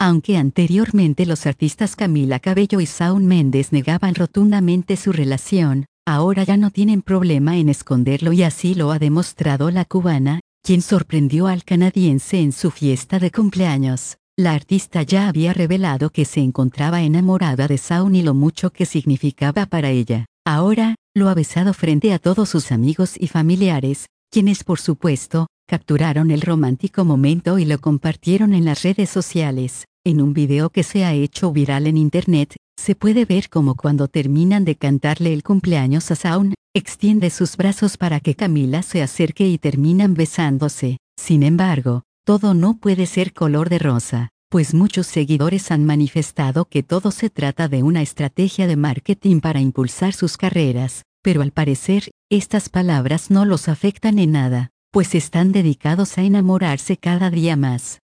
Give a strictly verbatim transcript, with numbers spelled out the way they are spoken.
Aunque anteriormente los artistas Camila Cabello y Shawn Mendes negaban rotundamente su relación, ahora ya no tienen problema en esconderlo y así lo ha demostrado la cubana, quien sorprendió al canadiense en su fiesta de cumpleaños. La artista ya había revelado que se encontraba enamorada de Shawn y lo mucho que significaba para ella. Ahora, lo ha besado frente a todos sus amigos y familiares, quienes por supuesto, capturaron el romántico momento y lo compartieron en las redes sociales. En un video que se ha hecho viral en internet, se puede ver como cuando terminan de cantarle el cumpleaños a Shawn, extiende sus brazos para que Camila se acerque y terminan besándose. Sin embargo, todo no puede ser color de rosa, pues muchos seguidores han manifestado que todo se trata de una estrategia de marketing para impulsar sus carreras, pero al parecer, estas palabras no los afectan en nada, pues están dedicados a enamorarse cada día más.